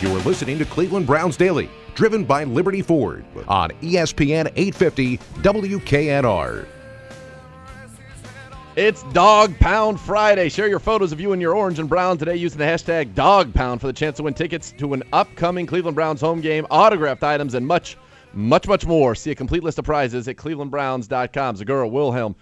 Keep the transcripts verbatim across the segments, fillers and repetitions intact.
You're listening to Cleveland Browns Daily, driven by Liberty Ford on E S P N eight fifty W K N R. It's Dog Pound Friday. Share your photos of you and your orange and brown today using the hashtag Dog Pound for the chance to win tickets to an upcoming Cleveland Browns home game, autographed items, and much, much, much more. See a complete list of prizes at cleveland browns dot com. Zagura, Wilhelm,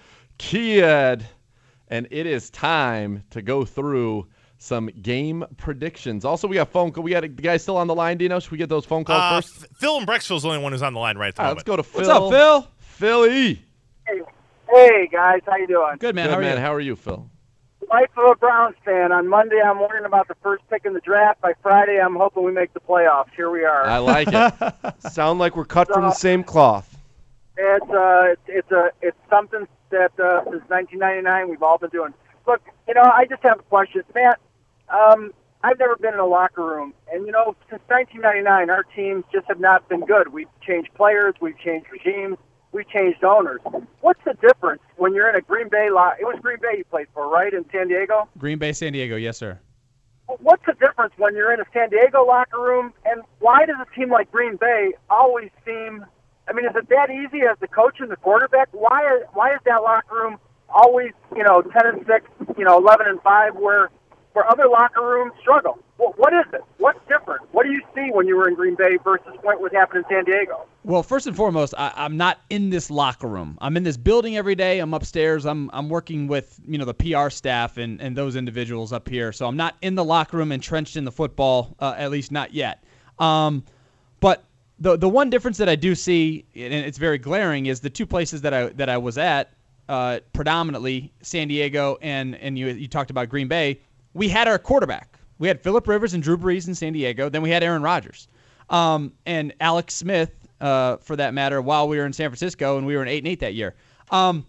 Kiad, and it is time to go through some game predictions. Also, we got phone call. We got a, the guy still on the line, Dino. Should we get those phone calls uh, first? Phil in Brecksville's the only one who's on the line right at the All right, moment. let's go to Phil. What's up, Phil? Philly. Hey, hey guys, how you doing? Good, man. Good, How are man. you? How are you, Phil? Life of a Browns fan. On Monday, I'm worrying about the first pick in the draft. By Friday, I'm hoping we make the playoffs. Here we are. I like it. Sound like we're cut from the same cloth. It's uh, it's it's a it's something that uh, since nineteen ninety-nine we've all been doing. Look, you know, I just have a question, Matt. Um, I've never been in a locker room, and you know, since nineteen ninety-nine, our teams just have not been good. We've changed players, we've changed regimes, we've changed owners. What's the difference when you're in a Green Bay lot? It was Green Bay you played for, right, in San Diego? Green Bay, San Diego, yes, sir. What's the difference when you're in a San Diego locker room, and why does a team like Green Bay always seem? I mean, is it that easy as the coach and the quarterback? Why is why is that locker room always, you know, ten and six, you know, eleven and five, where where other locker rooms struggle? What, what is it? What's different? What do you see when you were in Green Bay versus what happened in San Diego? Well, first and foremost, I, I'm not in this locker room. I'm in this building every day. I'm upstairs. I'm I'm working with, you know, the P R staff and, and those individuals up here. So I'm not in the locker room entrenched in the football, uh, at least not yet. Um, but the the one difference that I do see, and it's very glaring, is the two places that I that I was at, uh, predominantly San Diego and and you you talked about Green Bay. We had our quarterback. We had Phillip Rivers and Drew Brees in San Diego. Then we had Aaron Rodgers, um, and Alex Smith, uh, for that matter, while we were in San Francisco, and we were in eight and eight that year. Um,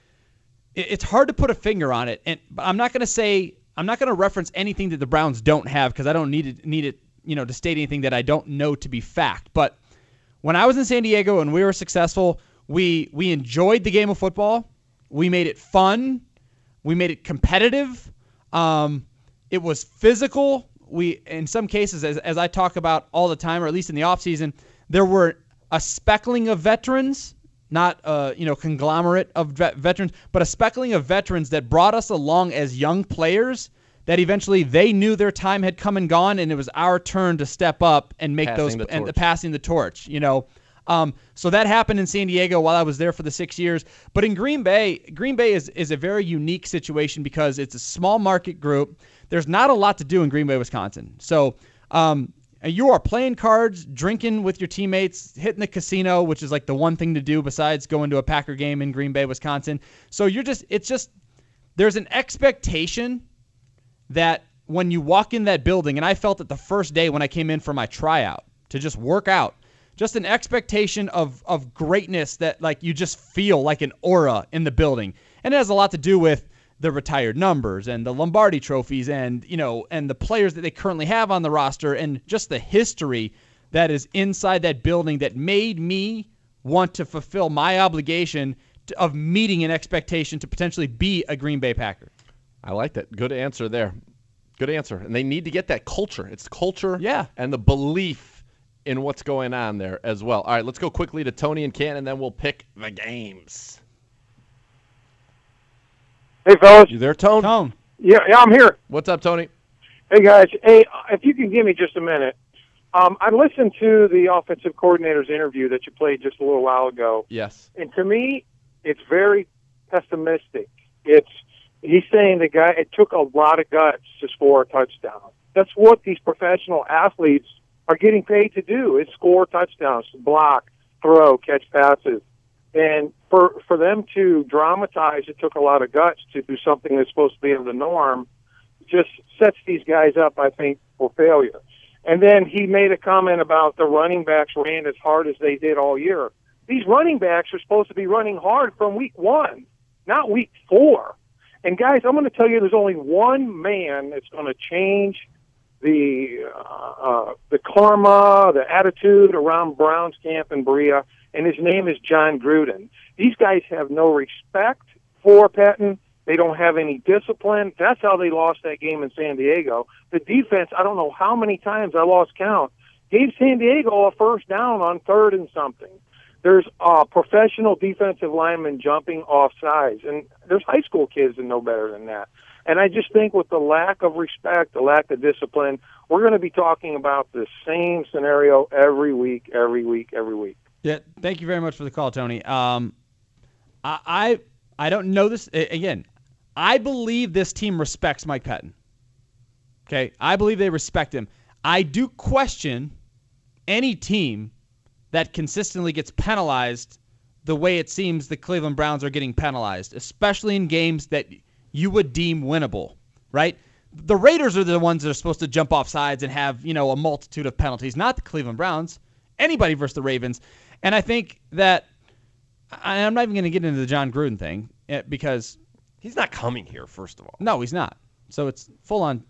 it, it's hard to put a finger on it, and but I'm not going to say I'm not going to reference anything that the Browns don't have because I don't need it need it you know to state anything that I don't know to be fact. But when I was in San Diego and we were successful, we we enjoyed the game of football. We made it fun. We made it competitive. Um, It was physical. We, in some cases, as, as I talk about all the time, or at least in the offseason, there were a speckling of veterans, not a you know conglomerate of vet- veterans, but a speckling of veterans that brought us along as young players that eventually they knew their time had come and gone, and it was our turn to step up and make Passing those the and torch. passing the torch. You know, um, so that happened in San Diego while I was there for the six years. But in Green Bay, Green Bay is is a very unique situation because it's a small market group. There's not a lot to do in Green Bay, Wisconsin. So um, you are playing cards, drinking with your teammates, hitting the casino, which is like the one thing to do besides going to a Packer game in Green Bay, Wisconsin. So you're just, it's just, there's an expectation that when you walk in that building, and I felt it the first day when I came in for my tryout to just work out, just an expectation of of greatness that like you just feel like an aura in the building. And it has a lot to do with the retired numbers and the Lombardi trophies and, you know, and the players that they currently have on the roster and just the history that is inside that building that made me want to fulfill my obligation to, of meeting an expectation to potentially be a Green Bay Packer. I like that. Good answer there. Good answer. And they need to get that culture. It's culture Yeah. and the belief in what's going on there as well. All right, let's go quickly to Tony and Canton, and then we'll pick the games. Hey, fellas. You there, Tone? Tone. Yeah, yeah, I'm here. What's up, Tony? Hey, guys. Hey, if you can give me just a minute. Um, I listened to the offensive coordinator's interview that you played just a little while ago, Yes. and to me, it's very pessimistic. It's he's saying the guy it took a lot of guts to score a touchdown. That's what these professional athletes are getting paid to do: is score touchdowns, block, throw, catch passes. And for for them to dramatize, it took a lot of guts to do something that's supposed to be in the norm. Just sets these guys up, I think, for failure. And then he made a comment about the running backs ran as hard as they did all year. These running backs are supposed to be running hard from week one, not week four. And guys, I'm going to tell you, there's only one man that's going to change the uh, uh, the karma, the attitude around Browns camp and Berea, and his name is John Gruden. These guys have no respect for Patton. They don't have any discipline. That's how they lost that game in San Diego. The defense, I don't know how many times I lost count, gave San Diego a first down on third and something. There's uh, professional defensive linemen jumping off sides, and there's high school kids that know better than that. And I just think with the lack of respect, the lack of discipline, we're going to be talking about the same scenario every week, every week, every week. Yeah, thank you very much for the call, Tony. Um, I, I I don't know this. Again, I believe this team respects Mike Pettine. Okay, I believe they respect him. I do question any team that consistently gets penalized the way it seems the Cleveland Browns are getting penalized, especially in games that you would deem winnable, right? The Raiders are the ones that are supposed to jump off sides and have, you know, a multitude of penalties, not the Cleveland Browns. Anybody versus the Ravens. And I think that I'm not even going to get into the John Gruden thing because he's not coming here, first of all. No, he's not. So it's full on.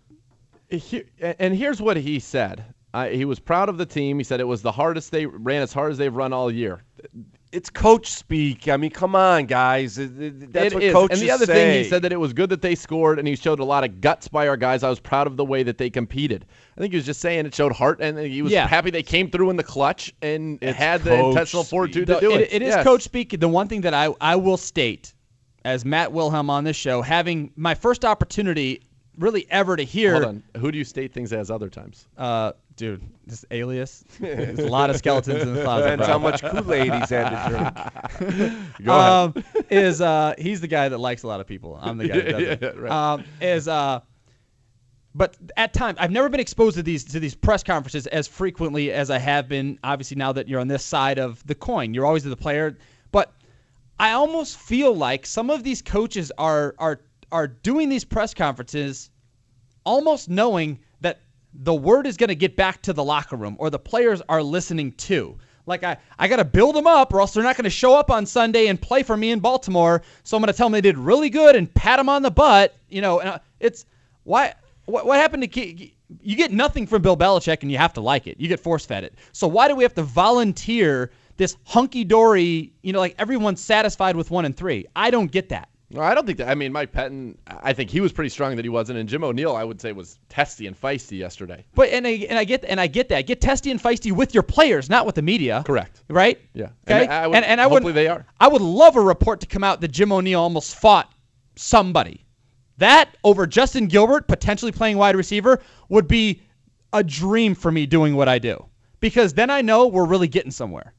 And here's what he said. Uh, he was proud of the team. He said it was the hardest they ran as hard as they've run all year. It's coach speak. I mean, come on, guys. That's it what is. coaches And the other say. thing, he said that it was good that they scored, and he showed a lot of guts by our guys. I was proud of the way that they competed. I think he was just saying it showed heart, and he was yeah. happy they came through in the clutch and it's had the intentional fortitude to do it. it. It is yes. coach speak. The one thing that I, I will state, as Matt Wilhelm on this show, having my first opportunity really ever to hear. Hold on. Who do you state things as other times? Uh, dude, this alias. There's a lot of skeletons in the closet. Depends bro. how much Kool-Aid he's had to drink. Go ahead. Um, is uh, he's the guy that likes a lot of people. I'm the guy that doesn't. Yeah, right. Um, is uh, but at times I've never been exposed to these to these press conferences as frequently as I have been. Obviously, now that you're on this side of the coin, you're always the player. But I almost feel like some of these coaches are are are doing these press conferences almost knowing that the word is going to get back to the locker room or the players are listening to. Like, I, I got to build them up or else they're not going to show up on Sunday and play for me in Baltimore. So I'm going to tell them they did really good and pat them on the butt. You know, and it's why what, what happened to you get nothing from Bill Belichick and you have to like it. You get force-fed it. So why do we have to volunteer this hunky-dory, you know, like everyone's satisfied with one and three? I don't get that. No, I don't think that. I mean, Mike Pettine, I think he was pretty strong that he wasn't, and Jim O'Neill, I would say, was testy and feisty yesterday. But and I, and I get and I get that. Get testy and feisty with your players, not with the media. Correct. Right? Yeah. Okay. And I would, and, and I hopefully would, they are. I would love a report to come out that Jim O'Neill almost fought somebody. That over Justin Gilbert potentially playing wide receiver would be a dream for me doing what I do, because then I know we're really getting somewhere.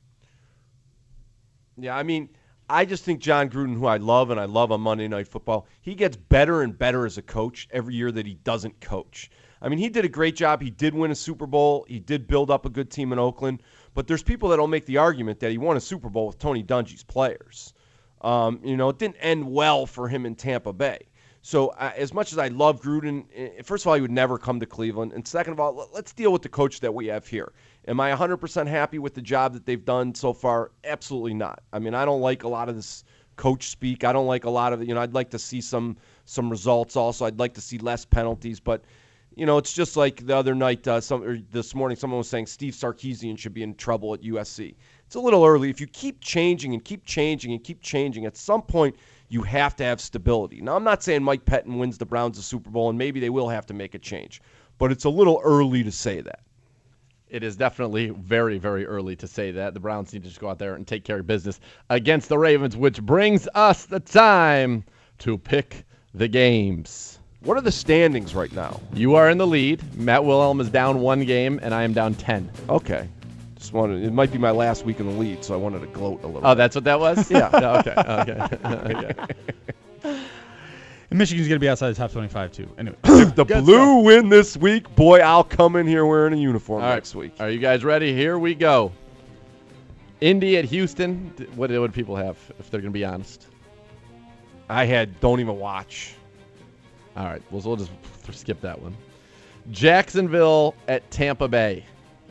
Yeah, I mean, I just think John Gruden, who I love and I love on Monday Night Football, he gets better and better as a coach every year that he doesn't coach. I mean, he did a great job. He did win a Super Bowl. He did build up a good team in Oakland. But there's people that will make the argument that he won a Super Bowl with Tony Dungy's players. Um, you know, it didn't end well for him in Tampa Bay. So uh, as much as I love Gruden, uh, first of all, he would never come to Cleveland. And second of all, let's deal with the coach that we have here. Am I one hundred percent happy with the job that they've done so far? Absolutely not. I mean, I don't like a lot of this coach speak. I don't like a lot of it. You know, I'd like to see some some results also. I'd like to see less penalties. But, you know, it's just like the other night, uh, some or this morning, someone was saying Steve Sarkisian should be in trouble at U S C. It's a little early. If you keep changing and keep changing and keep changing, at some point you have to have stability. Now, I'm not saying Mike Pettine wins the Browns the Super Bowl, and maybe they will have to make a change. But it's a little early to say that. It is definitely very, very early to say that. The Browns need to just go out there and take care of business against the Ravens, which brings us the time to pick the games. What are the standings right now? You are in the lead. Matt Wilhelm is down one game, and I am down ten. Okay. Just wanted, it might be my last week in the lead, so I wanted to gloat a little Oh, bit. that's what that was? Yeah. No, okay. Okay. okay. And Michigan's going to be outside the top twenty-five, too. Anyway. If the Blue win this week, boy, I'll come in here wearing a uniform All right. next week. Are you guys ready? Here we go. Indy at Houston. What do people have, if they're going to be honest? I had don't even watch. All right. Well, so we'll just skip that one. Jacksonville at Tampa Bay.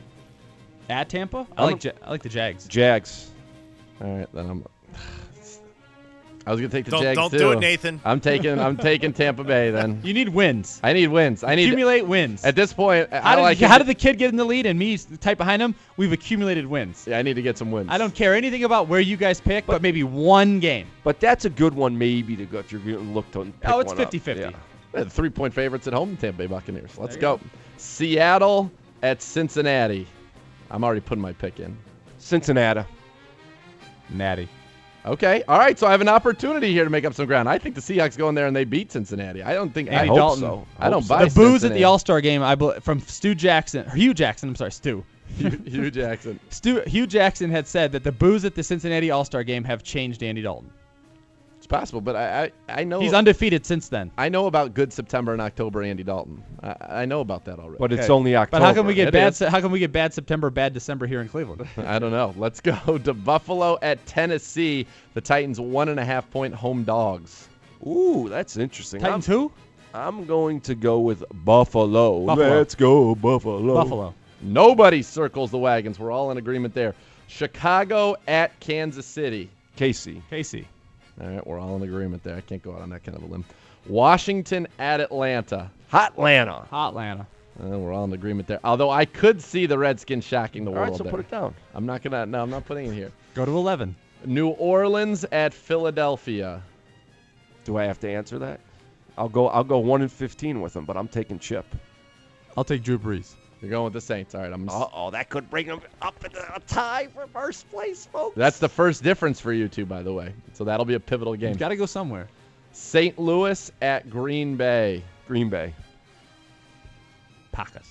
At Tampa? I I'm like, ja- I like the Jags. Jags. All right. Then I'm. I was gonna take the Don't- Jags don't too. do it, Nathan. I'm taking I'm taking Tampa Bay then. You need wins. I need wins. I need Accumulate wins. at this point. How I did, like how it- did the kid get in the lead and me type behind him? We've accumulated wins. Yeah, I need to get some wins. I don't care anything about where you guys pick, but, maybe one game. But that's a good one maybe to go if you're going to look to pick Oh, it's one up. fifty-fifty. Yeah. Yeah, the three-point favorites at home, Tampa Bay Buccaneers. Let's you go. go. Seattle at Cincinnati. I'm already putting my pick in. Cincinnati. Natty. Okay. All right. So I have an opportunity here to make up some ground. I think the Seahawks go in there and they beat Cincinnati. I don't think. I I hope hope so. I don't Hope buy The booze at Cincinnati. the All-Star game, I bel from Stu Jackson, or Hugh Jackson. I'm sorry, Stu. Hugh, Hugh Jackson. Stu Hugh Jackson had said that the booze at the Cincinnati All-Star game have changed Andy Dalton. It's possible, but I I, I know He's undefeated since then. I know about good September and October Andy Dalton. I, I know about that already. But it's Okay. only October. But how can we get It bad? is. Se- How can we get bad September, bad December here in Cleveland? I don't know. Let's go to Buffalo at Tennessee. The Titans one and a half point home dogs. Ooh, that's interesting. Titans I'm, who? I'm going to go with Buffalo. Buffalo. Let's go, Buffalo. Buffalo. Nobody circles the wagons. We're all in agreement there. Chicago at Kansas City. Casey. Casey. All right, we're all in agreement there. I can't go out on that kind of a limb. Washington at Atlanta. Hotlanta. Atlanta. Uh, we're all in agreement there. Although I could see the Redskins shocking the All world right, so there. put it down. I'm not gonna. No, I'm not putting it here. Go to eleven. New Orleans at Philadelphia. Do I have to answer that? I'll go. I'll go one and fifteen with them, but I'm taking Chip. I'll take Drew Brees. You're going with the Saints. All right, I'm. Uh oh, that could bring them up in a tie for first place, folks. That's the first difference for you two, by the way. So that'll be a pivotal game. Got to go somewhere. Saint Louis at Green Bay. Green Bay. Packers.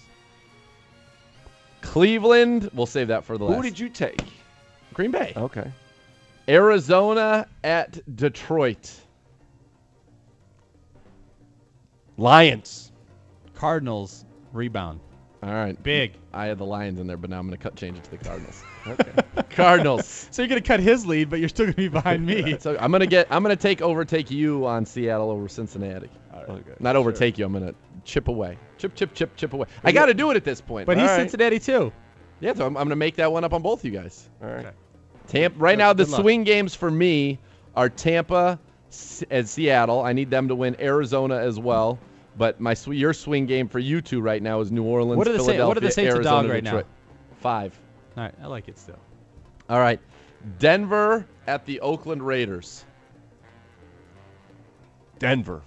Cleveland. We'll save that for the last. Who did you take? Green Bay. Okay. Arizona at Detroit. Lions. Cardinals rebound. All right. Big. I had the Lions in there, but now I'm going to cut change it to the Cardinals. Okay. Cardinals. So you're gonna cut his lead, but you're still gonna be behind me. So I'm gonna get. I'm gonna take overtake you on Seattle over Cincinnati. Okay. Not overtake you. I'm gonna chip away. Chip, chip, chip, chip away. I got to do it at this point. But All he's right. Cincinnati too. Yeah, so I'm, I'm gonna make that one up on both you guys. All right. Tampa. Right now, the good luck. swing games for me are Tampa S- and Seattle. I need them to win. Arizona as well. But my sw- your swing game for you two right now is New Orleans, What are the Sa- Philadelphia, what are the Saints a Arizona, dog right now? Detroit. Five. All right, I like it still. All right. Denver at the Oakland Raiders. Denver.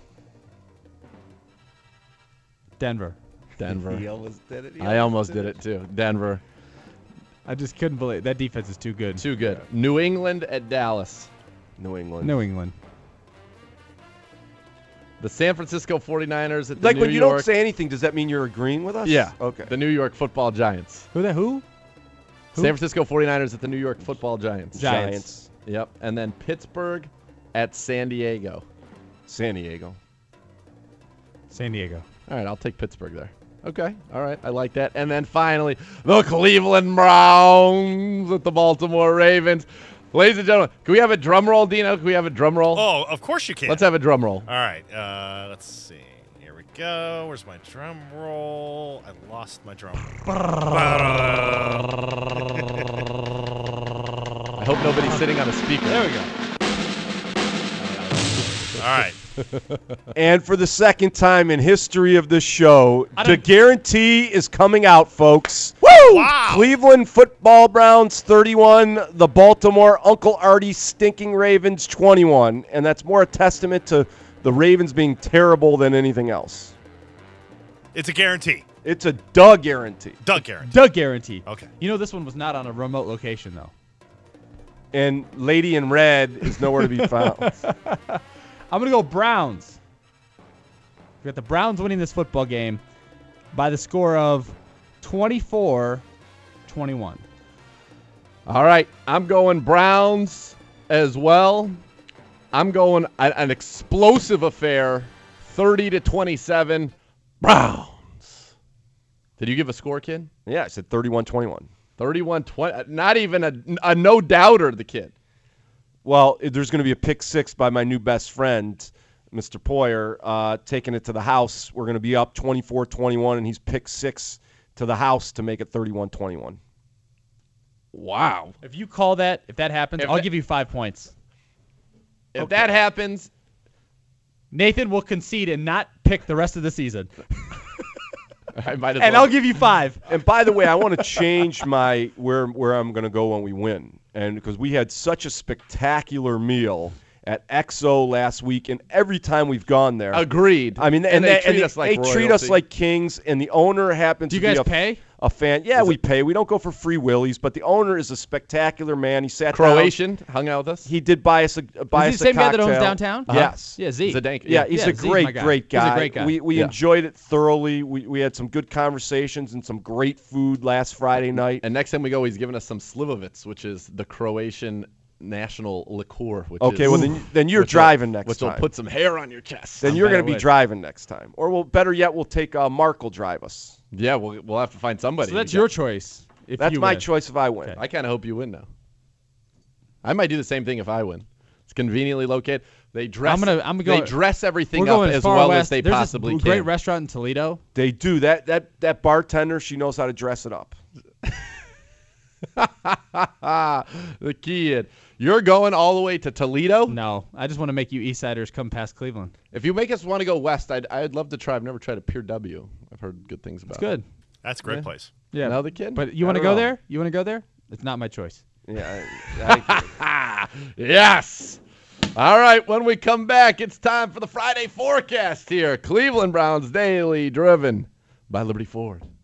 Denver. Denver. almost did it. I almost did it too. Denver. I just couldn't believe that defense is too good. Too good. New England at Dallas. New England. New England. The San Francisco forty-niners at the Like New when you York. don't say anything, does that mean you're agreeing with us? Yeah. Okay. The New York Football Giants. Who that? Who? Who? San Francisco forty-niners at the New York Football Giants. Giants. Yep. And then Pittsburgh at San Diego. San Diego. San Diego. All right, I'll take Pittsburgh there. Okay. All right. I like that. And then finally, the Cleveland Browns at the Baltimore Ravens. Ladies and gentlemen, can we have a drum roll, Dino? Can we have a drum roll? Oh, of course you can. Let's have a drum roll. All right. Uh, let's see. Here we go. Where's my drum roll? I lost my drum roll. I hope nobody's sitting on a speaker. There we go. All right. And for the second time in history of this show, I the don't- guarantee is coming out, folks. Woo! Wow. Cleveland Football Browns thirty-one, the Baltimore Uncle Artie Stinking Ravens twenty-one. And that's more a testament to the Ravens being terrible than anything else. It's a guarantee. It's a duh guarantee. Doug guarantee. Doug guarantee. Okay. You know this one was not on a remote location though. And Lady in Red is nowhere to be found. I'm gonna go Browns. We got the Browns winning this football game by the score of twenty-four twenty-one. All right, I'm going Browns as well. I'm going a- an explosive affair, thirty to twenty-seven, Browns. Did you give a score, kid? Yeah, I said thirty-one twenty-one. thirty-one twenty. Not even a, a no doubter, the kid. Well, it- there's going to be a pick six by my new best friend, Mister Poyer, uh, taking it to the house. We're going to be up twenty-four twenty-one, and he's pick six to the house to make it thirty-one twenty-one. Wow. If you call that, if that happens, If I'll that- give you five points. If that happens, Nathan will concede and not pick the rest of the season. I might as And well. I'll give you five. And by the way, I want to change my where where I'm going to go when we win, and because we had such a spectacular meal at X O last week, and every time we've gone there, Agreed. I mean, and, And they they, treat and us like they treat us royalty. like kings, and the owner happens Do you to guys be a, pay? a fan. Yeah, Is we it- pay. We don't go for free willies, but the owner is a spectacular man. He sat Croatian hung out with us. down. He did buy us a buy Is us he the a same guy that owns cocktail. downtown? Yes. Yeah, Z. Zdenka. Yeah, he's Yeah, a Z's my great, guy. great He's a guy. great guy. We we Yeah. enjoyed it thoroughly. We we had some good conversations and some great food last Friday night. And next time we go, he's giving us some Slivovitz, which is the Croatian national liqueur. Which Okay, is, well then then you're which will- driving next Which time. will put some hair on your chest. then I'm you're bet going it to be would. driving next time, or we'll better yet, we'll take uh, Mark will drive us. Yeah, we'll we'll have to find somebody. So that's to your get- choice. If That's you my win. choice if I win. I kind of hope you win now. I might do the same thing if I win. It's conveniently located. They dress. I'm gonna- I'm gonna They go- dress everything We're up going as far well west. as they There's possibly this can. great restaurant in Toledo. They do that. That that bartender, she knows how to dress it up. The kid. You're going all the way to Toledo? No, I just want to make you East Siders come past Cleveland. If you make us want to go west, I'd I'd love to try. I've never tried a Pier W. I've heard good things about It's good. That's a great Yeah. place. Yeah. Another kid? But you I want to don't go know. there? You want to go there? It's not my choice. Yeah. I, I, it. Yes. All right, when we come back, it's time for the Friday forecast here. Cleveland Browns Daily, driven by Liberty Ford.